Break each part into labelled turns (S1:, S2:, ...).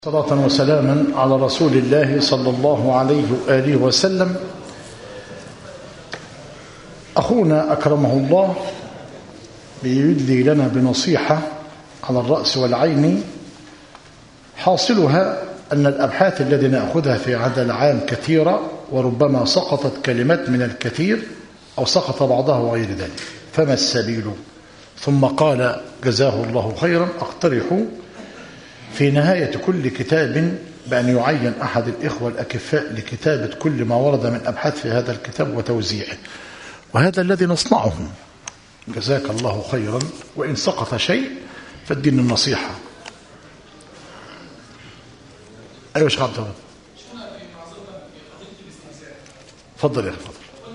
S1: صلاة وسلاما على رسول الله صلى الله عليه وآله وسلم. أخونا أكرمه الله بيدلي لنا بنصيحة على الرأس والعين، حاصلها أن الأبحاث التي نأخذها في هذا العام كثيرة، وربما سقطت كلمات من الكثير أو سقط بعضها وغير ذلك، فما السبيل؟ ثم قال جزاه الله خيرا: أقترح في نهاية كل كتاب بأن يعين أحد الإخوة الأكفاء لكتابة كل ما ورد من أبحاث في هذا الكتاب وتوزيعه، وهذا الذي نصنعه. جزاك الله خيرا، وإن سقط شيء فالدين النصيحة. أيوة شيخ عبد الله، تفضل يا أخي.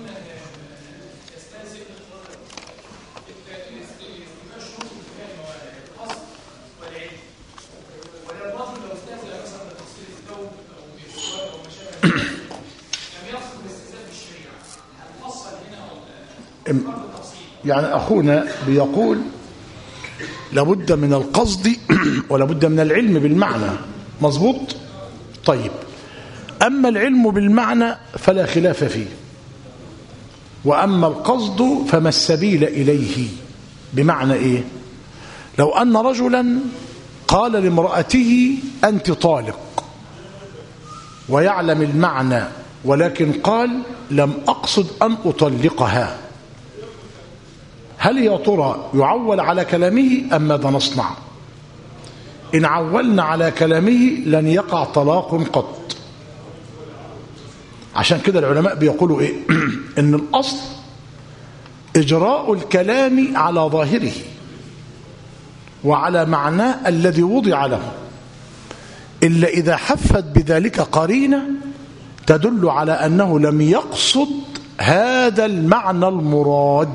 S1: يعني أخونا بيقول لابد من القصد ولابد من العلم بالمعنى، مظبوط؟ طيب، أما العلم بالمعنى فلا خلاف فيه، وأما القصد فما السبيل إليه. بمعنى إيه؟ لو أن رجلا قال لامرأته أنت طالق ويعلم المعنى، ولكن قال لم أقصد أن أطلقها، هل يا ترى يعول على كلامه أم ماذا نصنع؟ إن عولنا على كلامه لن يقع طلاق قط. عشان كده العلماء بيقولوا إيه؟ إن الأصل إجراء الكلام على ظاهره وعلى معناه الذي وضع له، إلا إذا حفت بذلك قرينة تدل على أنه لم يقصد هذا المعنى المراد.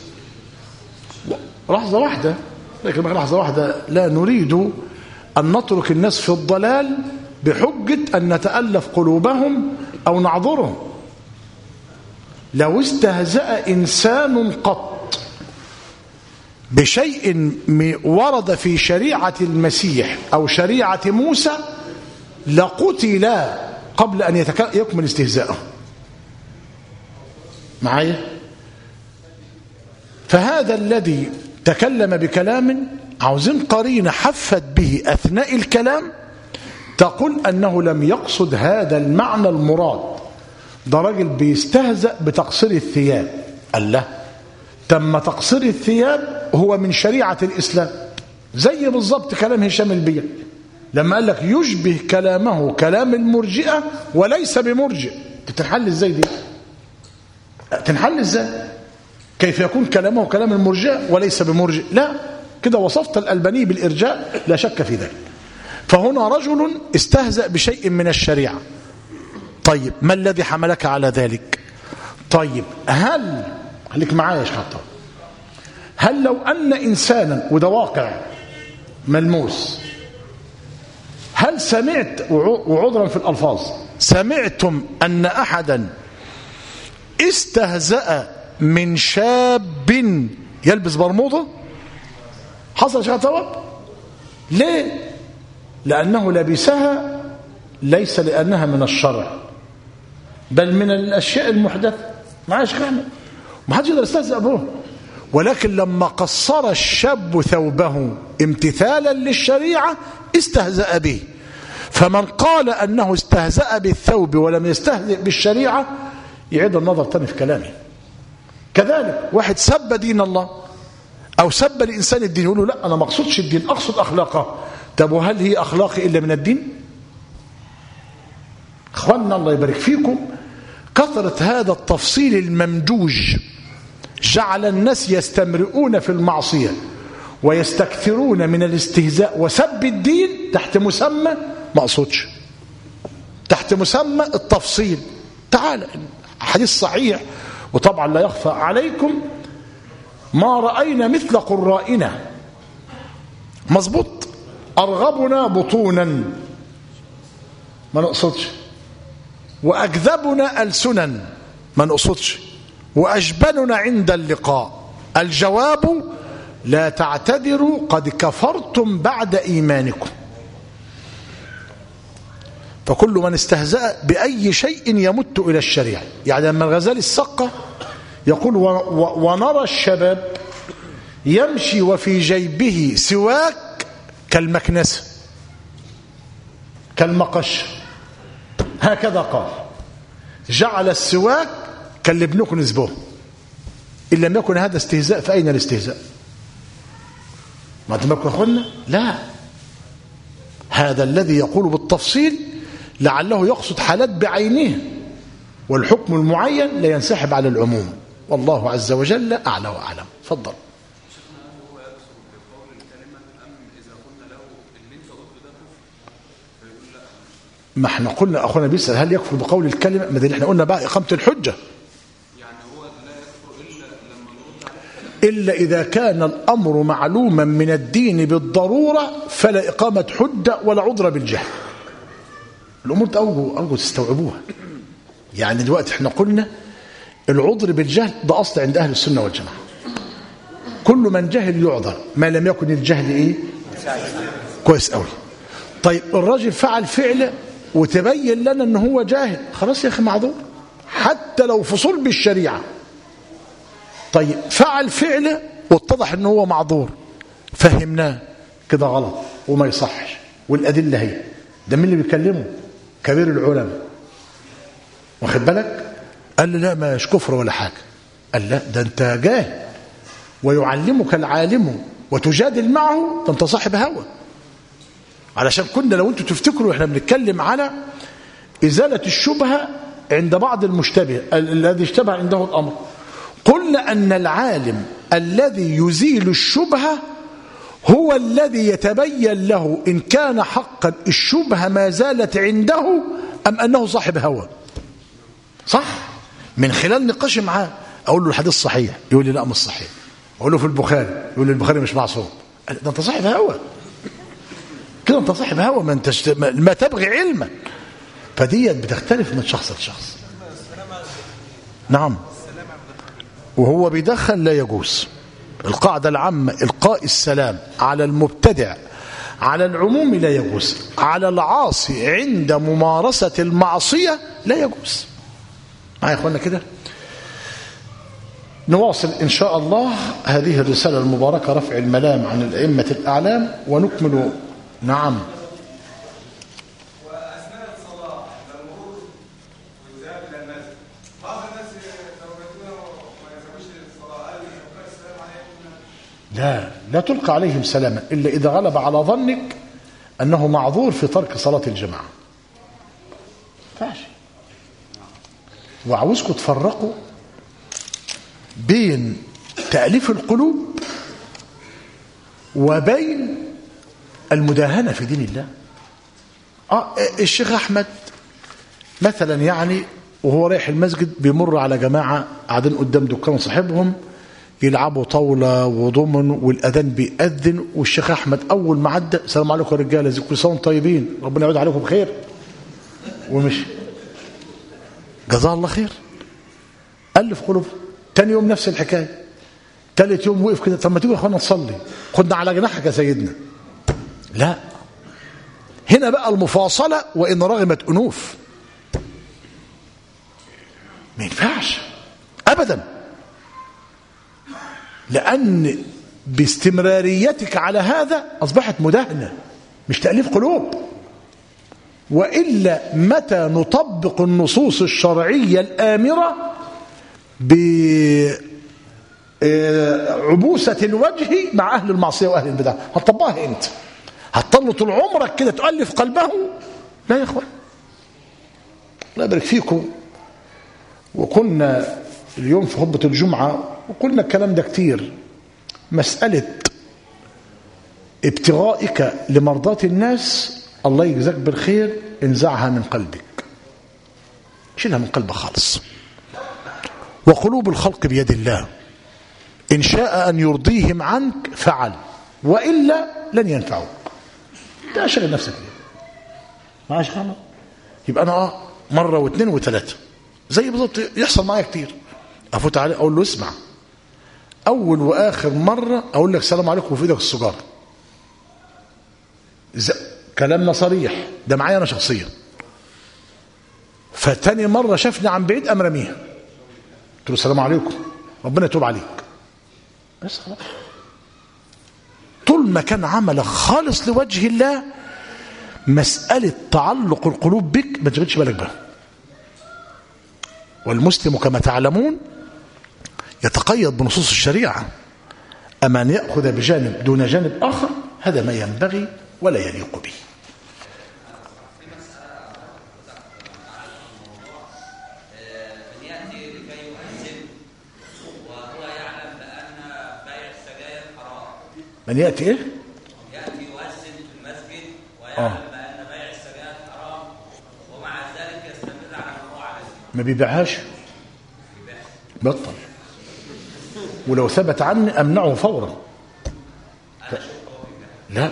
S1: لحظة واحدة، لكن لحظة واحدة، لا نريد أن نترك الناس في الضلال بحجة أن نتألف قلوبهم أو نعذرهم. لو استهزأ إنسان قط بشيء ورد في شريعة المسيح أو شريعة موسى لقتل قبل أن يكمل استهزاءه. معايا؟ فهذا الذي تكلم بكلام عاوزين قرينة حفت به أثناء الكلام تقول أنه لم يقصد هذا المعنى المراد. ده راجل بيستهزأ بتقصير الثياب، قال له تم تقصير الثياب هو من شريعة الإسلام، زي بالضبط كلام هشام البيع لما قال لك يشبه كلامه كلام المرجئة وليس بمرجئ. تنحل ازاي دي؟ تنحل ازاي؟ كيف يكون كلامه كلام المرجئة وليس بمرجئ؟ لا، كده وصفت الألباني بالإرجاء، لا شك في ذلك. فهنا رجل استهزأ بشيء من الشريعة. طيب، ما الذي حملك على ذلك؟ طيب، هل خليك معايا يا شيخ عطا، هل لو أن إنسانا، وده واقع ملموس، هل سمعت، وعذرا في الألفاظ، سمعتم أن أحدا استهزأ من شاب يلبس برموضة؟ حصل شيء طبعا؟ ليه؟ لأنه لبسها ليس لأنها من الشرع، بل من الأشياء المحدثة. معاش كلمة، ما حدش يقدر يستهزأ به، ولكن لما قصر الشاب ثوبه امتثالا للشريعة استهزأ به. فمن قال أنه استهزأ بالثوب ولم يستهزئ بالشريعة يعيد النظر تاني في كلامه. كذلك واحد سب دين الله أو سب الإنسان الدين، يقول له لا أنا ما أقصدش الدين، أقصد أخلاقه. طب وهل هي أخلاقي إلا من الدين؟ أخواننا الله يبارك فيكم، كثرة هذا التفصيل الممجوج جعل الناس يستمرئون في المعصية ويستكثرون من الاستهزاء وسب الدين تحت مسمى ما أقصدش، تحت مسمى التفصيل. تعال، حديث صحيح، وطبعا لا يخفى عليكم ما رأينا مثل قرائنا، مظبوط، أرغبنا بطونا ما نقصدش، وأكذبنا ألسنا ما نقصدش، وأجبننا عند اللقاء. الجواب لا تعتذروا قد كفرتم بعد إيمانكم. فكل من استهزأ بأي شيء يمت إلى الشريعة. يعني لما الغزالي السقة يقول ونرى الشباب يمشي وفي جيبه سواك كالمكنسة كالمقش، هكذا قال، جعل السواك كاللي ابنكم نسبوه. إن لم يكن هذا استهزاء فأين الاستهزاء؟ ما تمكن أخونا؟ لا، هذا الذي يقول بالتفصيل لعله يقصد حالات بعينه، والحكم المعين لا ينسحب على العموم، والله عز وجل أعلى وأعلم. فضل. ما احنا قلنا أخونا بيسأل هل يكفر بقول الكلمة؟ ما ده اللي احنا قلنا بقى إقامة الحجة. يعني هو لا يكفر إلا لما نرد عليه، إلا إذا كان الأمر معلوما من الدين بالضرورة فلا إقامة حجة ولا عذر بالجهل. الأمور أرجو تستوعبوها. يعني دلوقتي احنا قلنا العذر بالجهل ده أصل عند أهل السنة والجماعة، كل من جهل يعذر ما لم يكن الجهل إيه؟ كويس قوي. طيب الراجل فعل فعله وتبين لنا أنه هو جاهل، خلاص يا أخي معذور حتى لو فصول بالشريعة. طيب فعل فعله واتضح أنه هو معذور، فهمناه كده غلط وما يصحش، والأدلة هي ده. مين اللي بيكلمه؟ كبير العلماء، واخد بالك؟ قال لي لا مش كفر ولا حاجة. قال لا ده أنت جاهل ويعلمك العالم وتجادل معه، ده أنت صاحب هوى. علشان كنا لو أنتوا تفتكروا احنا بنتكلم على إزالة الشبهة عند بعض المشتبه الذي اشتبه عنده الأمر، قلنا أن العالم الذي يزيل الشبهة هو الذي يتبين له إن كان حقا الشبهة ما زالت عنده أم أنه صاحب هوى. صح؟ من خلال نقاش معاه أقول له الحديث صحيح، يقول لي لا مش صحيح. أقول له في البخاري، يقول لي البخاري مش معصوم. ده أنت صاحب هوى كده، أنت صاحب هوى، ما تبغي علما. فديت بتختلف من شخص لشخص. نعم، وهو بيدخل لا يجوز. القاعدة العامة إلقاء السلام على المبتدع على العموم لا يجوز، على العاصي عند ممارسة المعصية لا يجوز. معايا يا اخوانا كده؟ نواصل إن شاء الله هذه الرسالة المباركة رفع الملام عن الأئمة الأعلام ونكمل. نعم.
S2: وأثناء الصلاة المرور والذهاب إلى المسجد بعض الناس توبتون وما يذهبوش للصلاة، هل يلقى السلام عليهم؟
S1: لا تلقى عليهم سلاما إلا إذا غلب على ظنك أنه معذور في ترك صلاة الجماعة. فاشي. وعاوزكم تفرقوا بين تأليف القلوب وبين المداهنة في دين الله. الشيخ أحمد مثلا يعني وهو رايح المسجد بيمر على جماعة قاعدين قدام دكان صاحبهم يلعبوا طاولة وضمن والأذان بيأذن، والشيخ أحمد أول ما عدى السلام عليكم يا رجالة، كل سنة وانتم طيبين، ربنا يعود عليكم بخير، ومشي. جزاه الله خير. ألف قلوب. تاني يوم نفس الحكاية، تالت يوم وقف كده، طب ما تيجوا يا اخوانا نصلي، خدنا على جناحك يا سيدنا. لا، هنا بقى المفاصلة وإن رغمت أنوف، ما ينفعش أبدا، لأن باستمراريتك على هذا أصبحت مداهنة مش تأليف قلوب. وإلا متى نطبق النصوص الشرعية الآمرة بعبوسة الوجه مع أهل المعصية وأهل البدع؟ هتطبقها أنت؟ هتطل طول عمرك كده تؤلف قلبه؟ لا يا إخوان، الله يبارك فيكم. وقلنا اليوم في خطبة الجمعة وقلنا الكلام ده كتير، مسألة ابتغائك لمرضات الناس الله يجزاك بالخير انزعها من قلبك، شيلها من قلبك خالص. وقلوب الخلق بيد الله، إن شاء أن يرضيهم عنك فعل، وإلا لن ينفعوك. ده شغل نفسك ليه؟ معاش خالص. يبقى أنا مرة واثنين وثلاثة زي بالضبط يحصل معايا كتير، أفوت عليه أقول له اسمع، أول وآخر مرة أقول لك السلام عليكم وفي إيدك السجارة. كلامنا صريح، ده معايا أنا شخصيا. فتاني مرة شافني عن بعيد قام رميها، قلت له السلام عليكم، ربنا يتوب عليك. بس خلاص. طول ما كان عملك خالص لوجه الله، مسألة تعلق القلوب بك ما تشغلش بالك بها. والمسلم كما تعلمون يتقيد بنصوص الشريعة، أما أن يأخذ بجانب دون جانب آخر هذا ما ينبغي ولا يليق به. من يأتي إيه؟
S3: يأتي يؤذن في المسجد ويعلم بأن بيع السجائر حرام، ومع ذلك يستمر على ما هو عليه.
S1: ما بيبيعهاش، بطل. ولو ثبت عني أمنعه فورا. لا،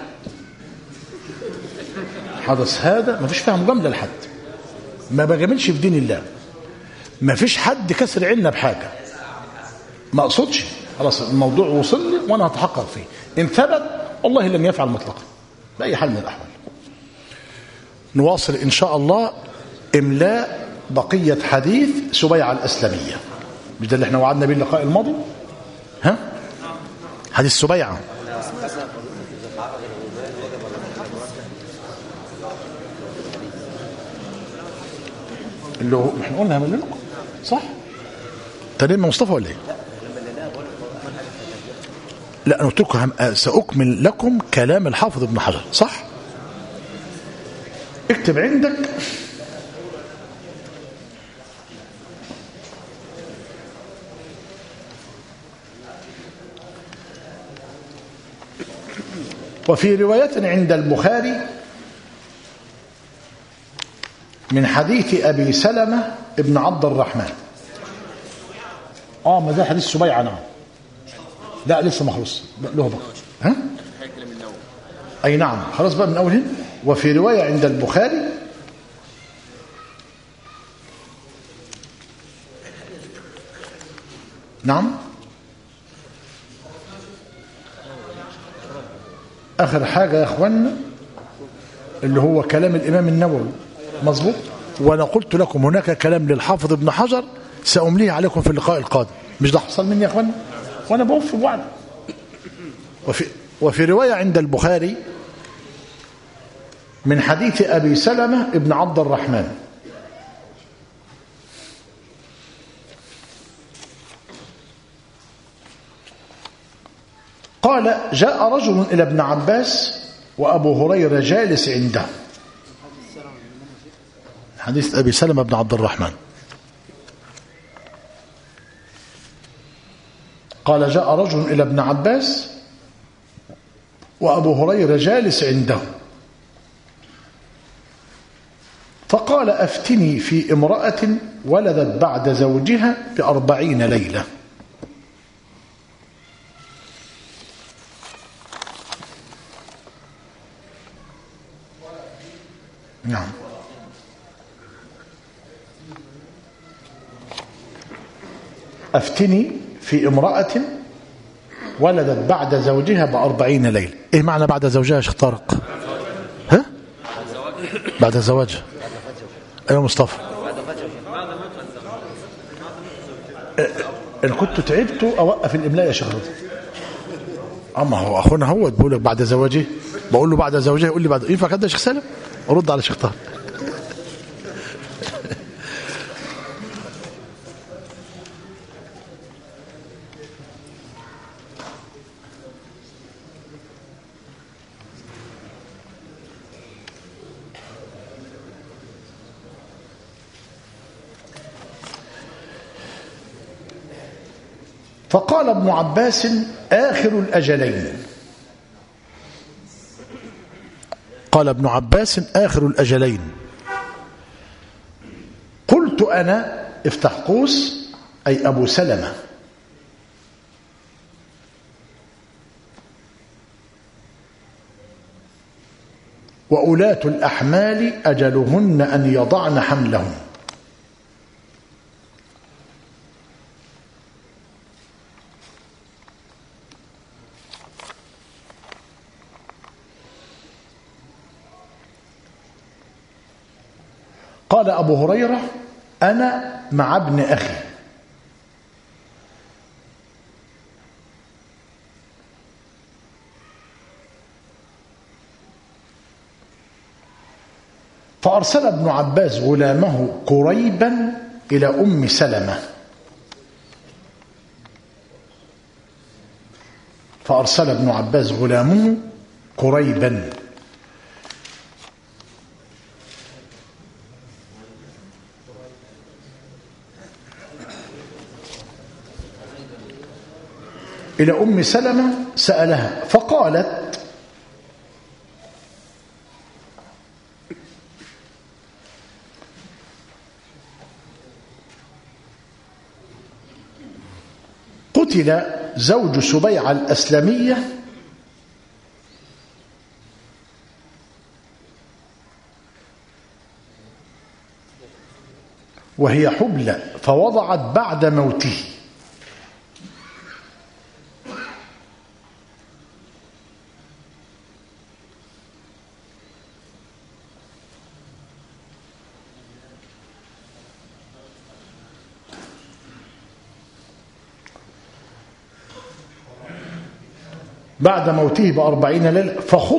S1: حدث هذا ما فيش فيها مجاملة لحد، ما بجاملش في دين الله، ما فيش حد كسر عنا بحاجة، ما أقصدش. خلاص الموضوع وصل لي وأنا هتحقق فيه، إن ثبت والله لن يفعل مطلقا بأي حال من الأحوال. نواصل إن شاء الله إملاء بقية حديث سبيعة الأسلمية، مش ده اللي احنا وعدنا به اللقاء الماضي؟ ها؟ حديث سبيعة اللي هو احنا قلنا هعمل لكم صح؟ تريم مصطفى ولا ايه؟ لا انا قلت لكم سأكمل لكم كلام الحافظ ابن حجر، صح؟ اكتب عندك وفي رواية عند البخاري من حديث أبي سلمة ابن عبد الرحمن. ما ده حديث سبيعة. نعم، لا لسه ما خلص له بقى. ها؟ أي نعم، خلاص بقى من أول هنا. وفي رواية عند البخاري نعم آخر حاجة يا أخوانا اللي هو كلام الإمام النووي، مظبوط. وأنا قلت لكم هناك كلام للحافظ ابن حجر سأمليه عليكم في اللقاء القادم، مش ده حصل مني يا أخوانا وأنا بوفي بوعد. وفي رواية عند البخاري من حديث أبي سلمة ابن عبد الرحمن قال: جاء رجل إلى ابن عباس وأبو هريرة جالس عنده. حديث أبي سلمة بن عبد الرحمن قال: جاء رجل إلى ابن عباس وأبو هريرة جالس عنده فقال: أفتني في امرأة ولدت بعد زوجها ب40 ليلة. نعم، أفتني في امرأة ولدت بعد زوجها ب40 ليلة. إيه معنى بعد زوجها يا شيخ طارق؟ ها؟ بعد زواجها. أيوة مصطفى، إن كنت تعبت أوقف الإملاء يا شيخ رضي. أما هو أخونا هو بيقول لك بعد زواجه، بقول له بعد زوجها يقول لي بعد. ينفع كده يا شيخ سالم؟ أرد على شيخ طارق. فقال ابن عباس: آخر الأجلين. قال ابن عباس: آخر الأجلين. قلت أنا، افتح قوس، أي أبو سلمة، وأولاة الأحمال أجلهن أن يضعن حملهن. قال قال أبو هريرة: أنا مع ابن أخي. فأرسل ابن عباس غلامه قريبا إلى أم سلمة. فأرسل ابن عباس غلامه قريبا إلى أم سلمة سألها فقالت: قتل زوج سبيعة الأسلمية وهي حبلى فوضعت بعد موته. بعد موته ب40 ليلة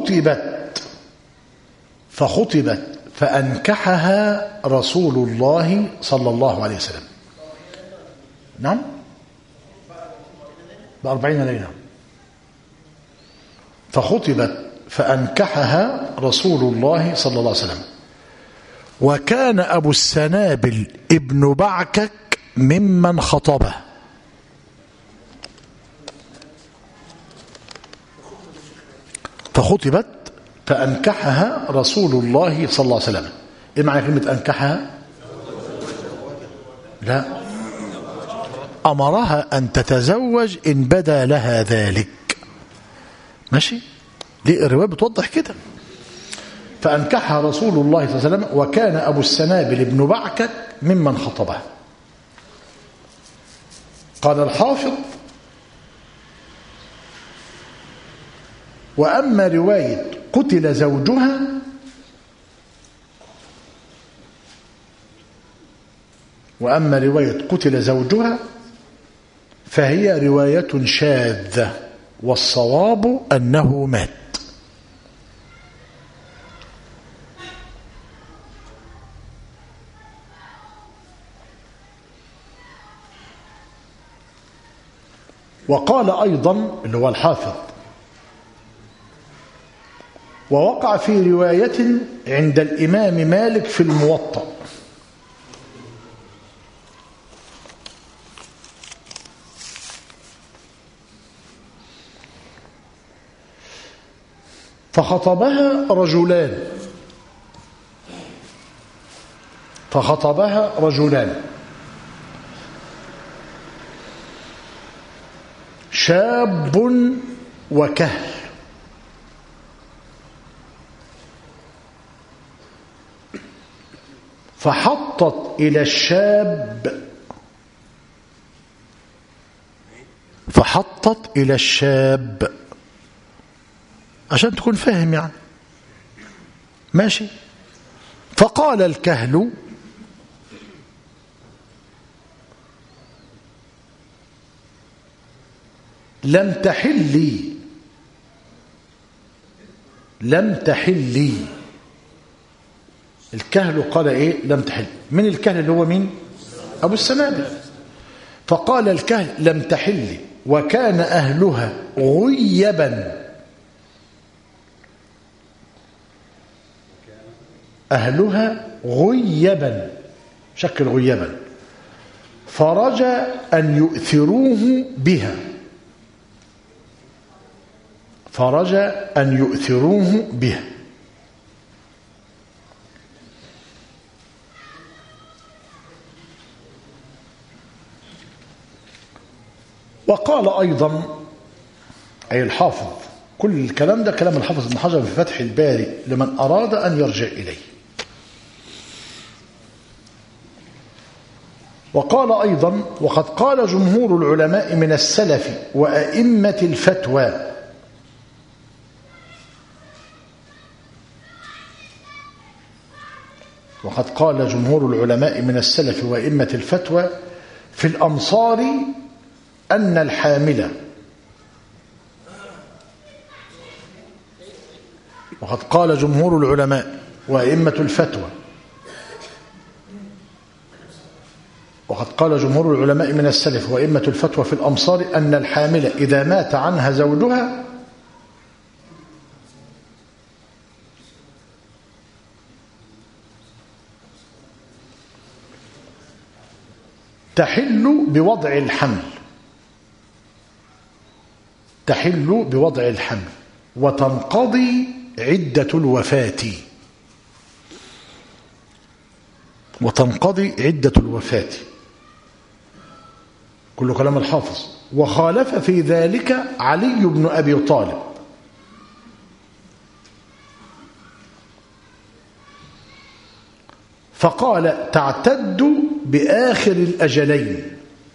S1: فخطبت فأنكحها رسول الله صلى الله عليه وسلم. نعم، ب40 ليلة فخطبت فأنكحها رسول الله صلى الله عليه وسلم. وكان أبو السنابل ابن بعكك ممن خطبه. فخطبت فأنكحها رسول الله صلى الله عليه وسلم. إيه معنى كلمة أنكحها؟ لا، أمرها أن تتزوج إن بدا لها ذلك. ماشي، دي الرواية بتوضح كده. فأنكحها رسول الله صلى الله عليه وسلم وكان أبو السنابل ابن بعكك ممن خطبه. قال الحافظ: وأما رواية قتل زوجها فهي رواية شاذة، والصواب أنه مات. وقال أيضا اللي هو الحافظ: ووقع في رواية عند الإمام مالك في الموطأ فخطبها رجلان شاب وكهل. فحطت إلى الشاب عشان تكون فاهم يعني. ماشي. فقال الكهل: لم تحلي. الكهل قال ايه؟ لم تحل. من الكهل اللي هو مين؟ ابو السنابل. فقال الكهل: لم تحل، وكان اهلها غيبا شكل غيبا، فرجى ان يؤثروه بها. وقال أيضا أي الحافظ، كل الكلام ده كلام الحافظ ابن حجر في فتح الباري لمن أراد أن يرجع إليه. وقال أيضا: وقد قال جمهور العلماء من السلف وأئمة الفتوى وقد قال جمهور العلماء من السلف وأئمة الفتوى في الأمصار أن الحامل وقد قال جمهور العلماء وأئمة الفتوى وقد قال جمهور العلماء من السلف وأئمة الفتوى في الأمصار أن الحامل إذا مات عنها زوجها تحل بوضع الحمل وتنقضي عدة الوفاة كل كلام الحافظ. وخالف في ذلك علي بن أبي طالب فقال تعتد بآخر الأجلين.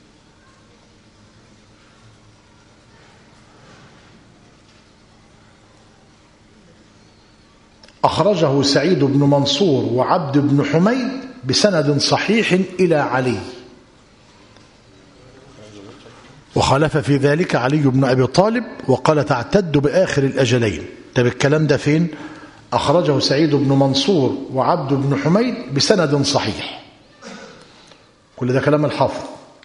S1: أخرجه سعيد بن منصور وعبد بن حميد بسند صحيح إلى علي. وخالف في ذلك علي بن أبي طالب وقال تعتد بآخر الأجلين. طب الكلام ده فين؟ أخرجه سعيد بن منصور وعبد بن حميد بسند صحيح. كل ده كلام الحافظ.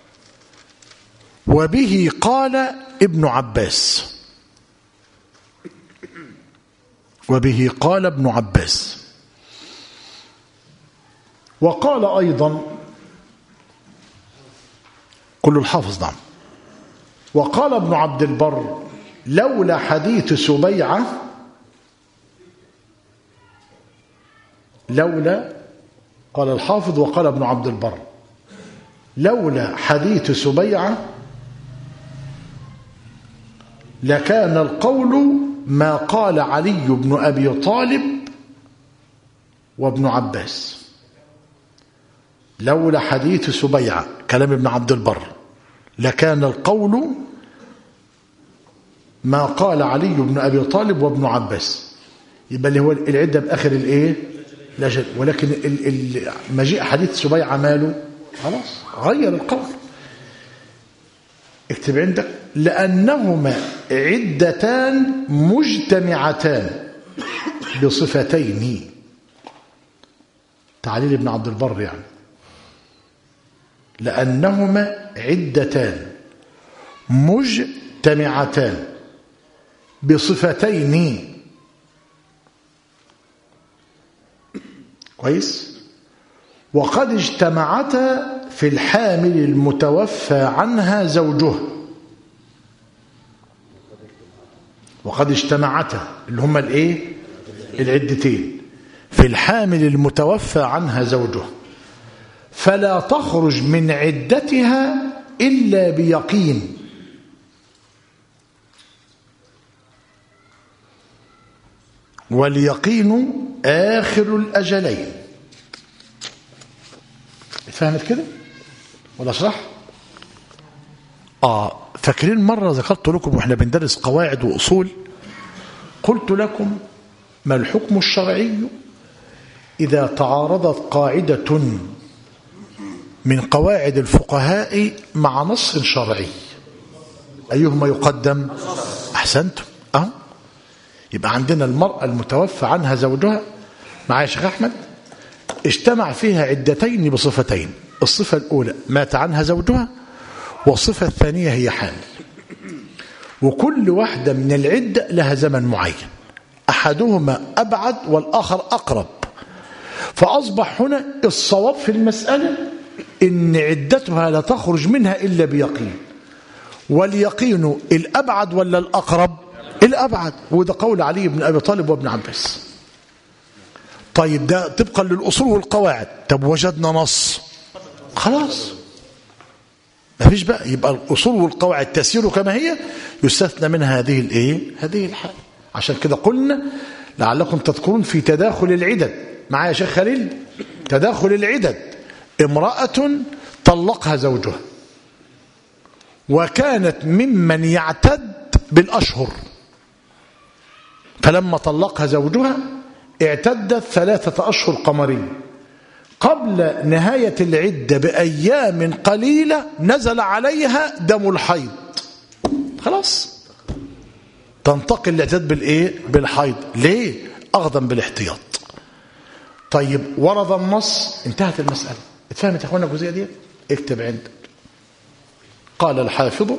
S1: وبه قال ابن عباس وقال أيضا كل الحافظ نعم. وقال ابن عبد البر لولا حديث سبيعة قال الحافظ وقال ابن عبد البر لولا حديث سبيعة لكان القول ما قال علي بن أبي طالب وابن عباس. لولا حديث سبيعة كلام ابن عبد البر لكان القول ما قال علي بن أبي طالب وابن عباس. يبقى اللي هو العدة بآخر الايه لا. ولكن مجيء حديث سبيعة ماله خلاص غير القول. اكتب عندك لأنهما عدتان مجتمعتان بصفتين. تعليل ابن عبد البر يعني لأنهما عدتان مجتمعتان بصفتين. كويس. وقد اجتمعتا في الحامل المتوفى عنها زوجها. وقد اجتمعتا اللي هما الايه العدتين في الحامل المتوفى عنها زوجها فلا تخرج من عدتها إلا بيقين. واليقين آخر الأجلين. فهمت كده ولا اشرح؟ فاكرين مرة ذكرت لكم واحنا بندرس قواعد وأصول قلت لكم ما الحكم الشرعي إذا تعارضت قاعدة من قواعد الفقهاء مع نص شرعي أيهما يقدم؟ أحسنتم. يبقى عندنا المرأة المتوفى عنها زوجها معايا شيخ أحمد اجتمع فيها عدتين بصفتين. الصفة الأولى مات عنها زوجها والصفة الثانية هي حامل. وكل واحدة من العدة لها زمن معين أحدهما أبعد والآخر أقرب. فأصبح هنا الصواب في المسألة إن عدتها لا تخرج منها إلا بيقين. واليقين الأبعد ولا الأقرب؟ الأبعد. وده قول علي بن أبي طالب وابن عباس. طيب ده طبقا للأصول والقواعد. طب وجدنا نص خلاص ما فيش بقى. يبقى الأصول والقواعد تسير كما هي يستثنى منها هذه الحالة. عشان كده قلنا لعلكم تذكرون في تداخل العدد معايا يا شيخ خليل. تداخل العدد امرأة طلقها زوجها وكانت ممن يعتد بالأشهر فلما طلقها زوجها اعتدت 3 أشهر قمرية قبل نهاية العدة بأيام قليلة نزل عليها دم الحيض، خلاص تنتقل الاعتداد بالإيه؟ بالحيض. ليه؟ أخذا بالاحتياط. طيب ورد النص، انتهت المسألة. اتفهمت يا اخوانا الجزئية دي؟ اكتب عندك. قال الحافظ: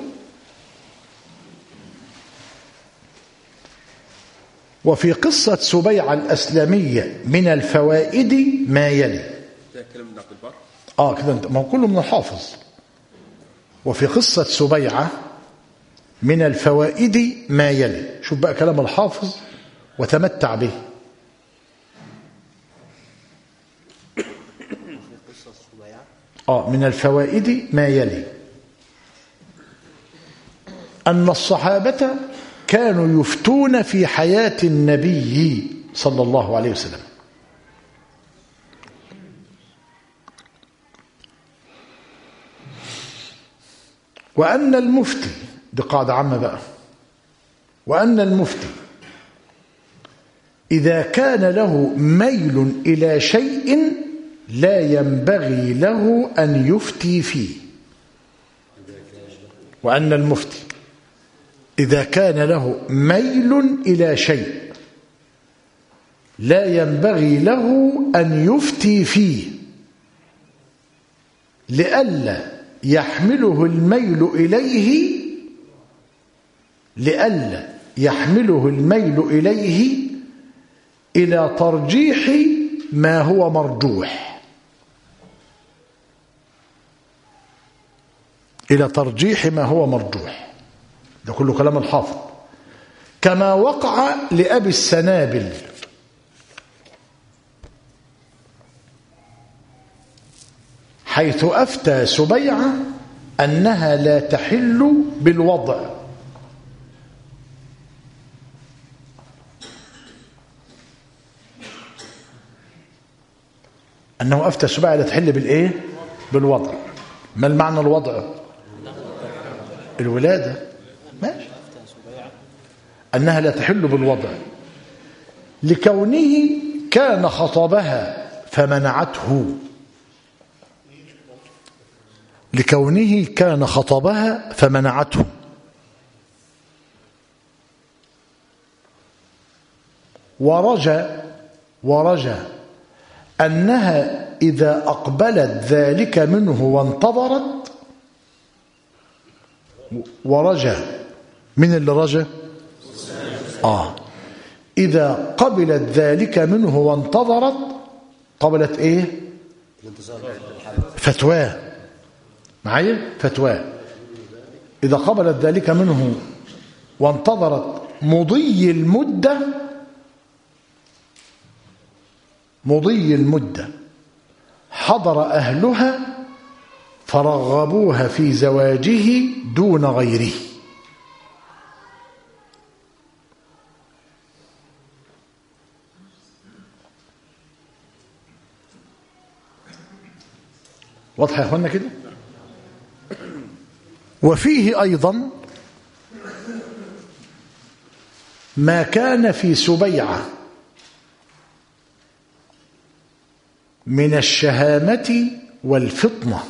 S1: وفي قصة سبيعة الأسلمية من الفوائد ما يلي.
S4: ده كلام من عبد البر.
S1: كده ما هو كله من الحافظ. وفي قصة سبيعة من الفوائد ما يلي. شوف بقى كلام الحافظ وتمتع به. من الفوائد ما يلي: أن الصحابة كانوا يفتون في حياة النبي صلى الله عليه وسلم، وأن المفتي، دي قاعدة عامة بقى، وأن المفتي إذا كان له ميل إلى شيء لا ينبغي له أن يفتي فيه. وأن المفتي إذا كان له ميل إلى شيء لا ينبغي له أن يفتي فيه لئلا يحمله الميل إليه إلى ترجيح ما هو مرجوح، إلى ترجيح ما هو مرجوح. ده كله كلام الحافظ. كما وقع لأبي السنابل حيث أفتى سبيعة أنها لا تحل بالوضع، أنه أفتى سبيعة لا تحل بالإيه؟ بالوضع. ما المعنى الوضع؟ الولادة، ماشي. أنها لا تحل بالوضع لكونه كان خطبها فمنعته، لكونه كان خطبها فمنعته. ورجى أنها إذا أقبلت ذلك منه وانتظرت، ورجى من اللي رجى؟ إذا قبلت ذلك منه وانتظرت، قبلت إيه؟ فتواه معايا؟ فتواه. إذا قبلت ذلك منه وانتظرت مضي المدة حضر أهلها فرغبوها في زواجه دون غيره. واضح يا اخوانا كده؟ وفيه أيضا ما كان في سبيعة من الشهامة والفطنة،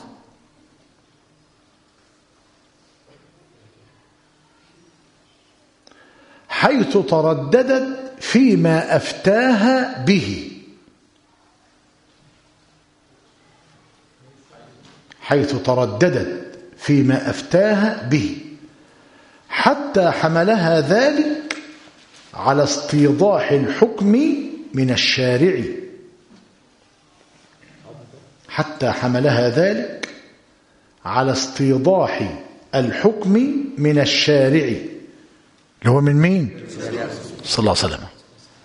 S1: حيث ترددت فيما أفتاها به، حتى حملها ذلك على استيضاح الحكم من الشارع، اللي هو من مين؟ صلى الله عليه وسلم.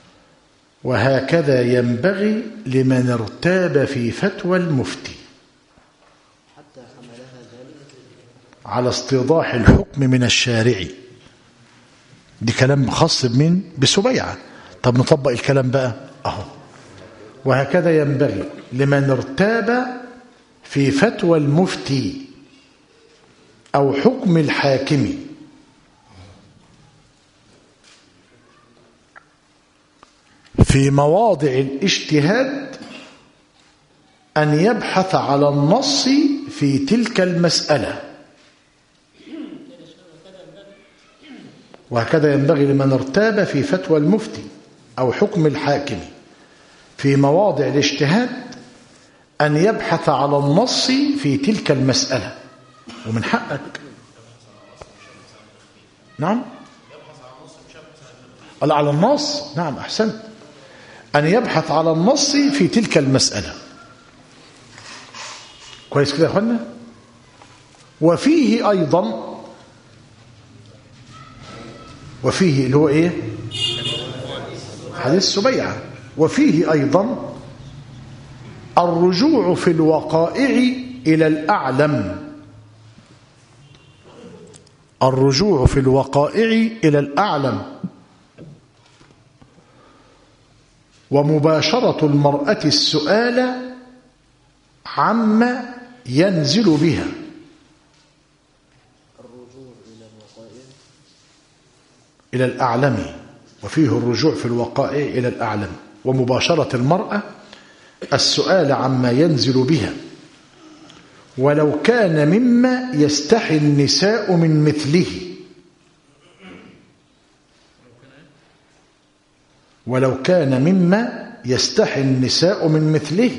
S1: وهكذا ينبغي لمن ارتاب في فتوى المفتي، على استيضاح الحكم من الشارع. دي كلام خاص بمين؟ بسبيعة. طب نطبق الكلام بقى اهو. وهكذا ينبغي لمن ارتاب في فتوى المفتي أو حكم الحاكم في مواضع الاجتهاد أن يبحث على النص في تلك المسألة. وهكذا ينبغي لمن ارتاب في فتوى المفتي أو حكم الحاكم في مواضع الاجتهاد أن يبحث على النص في تلك المسألة، ومن حقك. نعم، على النص. نعم، أحسنت، أن يبحث على النص في تلك المسألة. كويس كده يا أخوانا. وفيه أيضا، وفيه اللي هو إيه؟ حديث سبيعة. وفيه أيضا الرجوع في الوقائع إلى الأعلم. الرجوع في الوقائع إلى الأعلم، ومباشرة المرأة السؤال عما ينزل بها.
S4: الرجوع إلى الوقائع
S1: إلى الأعلم. وفيه الرجوع في الوقائع إلى الأعلم، ومباشرة المرأة السؤال عما ينزل بها، ولو كان مما يستحي النساء من مثله. ولو كان مما يستحي النساء من مثله،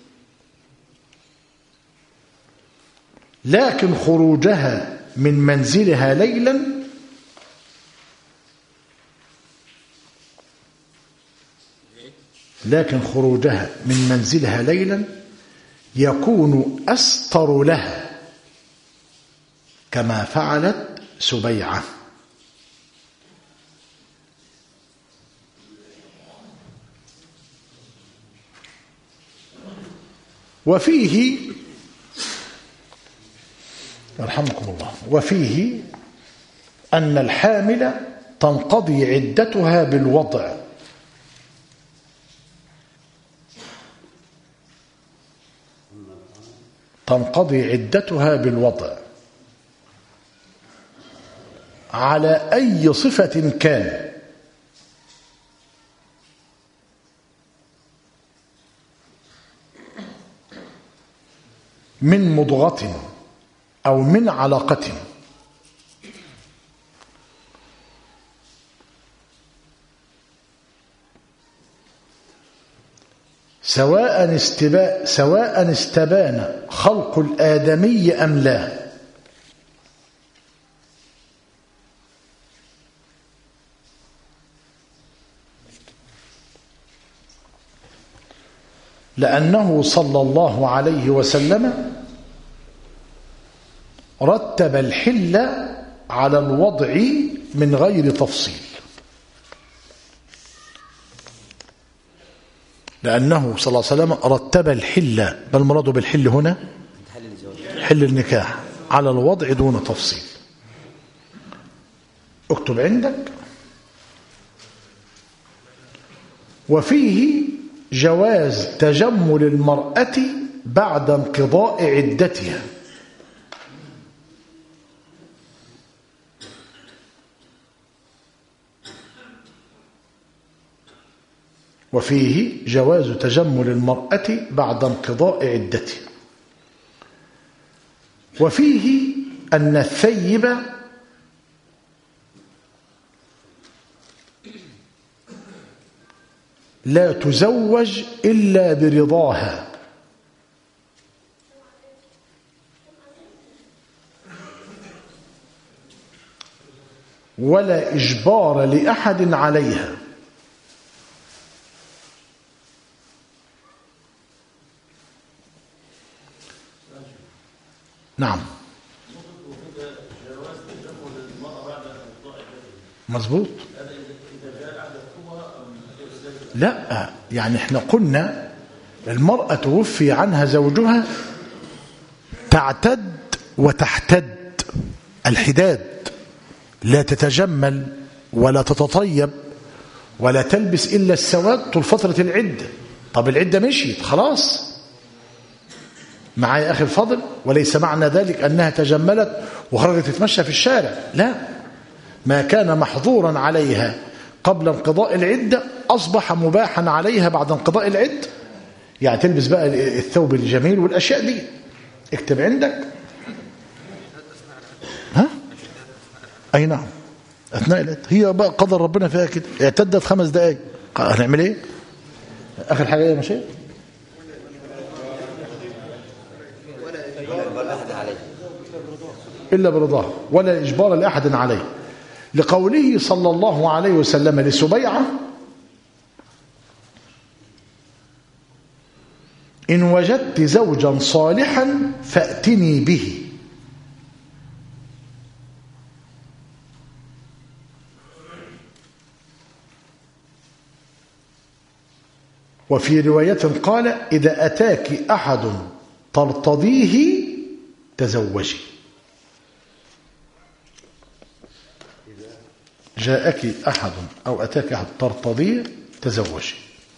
S1: لكن خروجها من منزلها ليلا من منزلها ليلا يكون أستر لها، كما فعلت سبيعة. وفيه يرحمكم الله، وفيه أن الحامل تنقضي عدتها بالوضع، تنقضي عدتها بالوضع على أي صفة كان، من مضغة أو من علقة، سواء استبان خلق الآدمي أم لا. لأنه صلى الله عليه وسلم رتب الحل على الوضع من غير تفصيل، لأنه صلى الله عليه وسلم رتب الحل، ما المراد بالحل هنا؟ حل النكاح، على الوضع دون تفصيل. اكتب عندك. وفيه جواز تجمل المرأة بعد انقضاء عدتها، وفيه جواز تجمل المرأة بعد انقضاء عدتها. وفيه أن الثيب لا تزوج إلا برضاها، ولا إجبار لأحد عليها. نعم، مظبوط. لا، يعني احنا قلنا المرأة توفي عنها زوجها تعتد وتحتد الحداد، لا تتجمل ولا تتطيب ولا تلبس إلا السواد طول فترة العدة. طب العدة مشيت خلاص، معايا أخي الفضل، وليس معنى ذلك أنها تجملت وخرجت تتمشى في الشارع، لا، ما كان محظورا عليها قبل انقضاء العدة أصبح مباحا عليها بعد انقضاء العدة. يعني تلبس بقى الثوب الجميل والأشياء دي. اكتب عندك. ها؟ أي نعم، أثناء العدة. هي بقى قدر ربنا فيها كده، اعتدت 5 دقايق، هنعمل ايه؟ آخر حاجة يا مشايخ، إلا برضاه ولا إجبار لأحد عليه، لقوله صلى الله عليه وسلم لسبيعة: إن وجدت زوجا صالحا فأتني به. وفي رواية قال: إذا أتاك أحد ترتضيه تزوجي. جاءك أحد أو أتاك أحد ترتضيه تزوجي.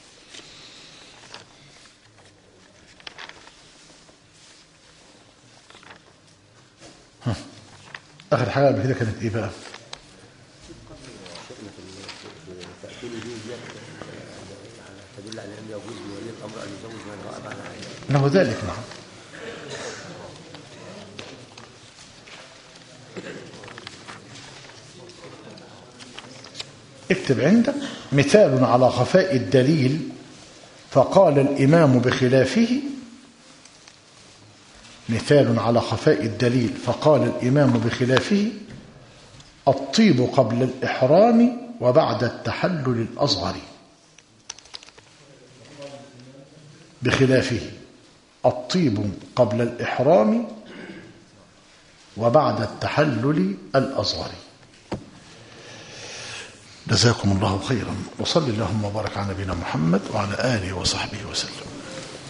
S1: آخر حاجة قبل كده كانت إيه بقى؟
S5: تدل على أن يجوز لولي الأمر أن يزوج من غاب عن عائلته.
S1: له ذلك. نعم. اكتب عندك: مثال على خفاء الدليل فقال الإمام بخلافه. مثال على خفاء الدليل فقال الإمام بخلافه: الطيب قبل الإحرام وبعد التحلل الأصغر. بخلافه: الطيب قبل الإحرام وبعد التحلل الأصغر. جزاكم الله خيرا، وصلى اللهم وبارك على نبينا محمد وعلى آله وصحبه وسلم.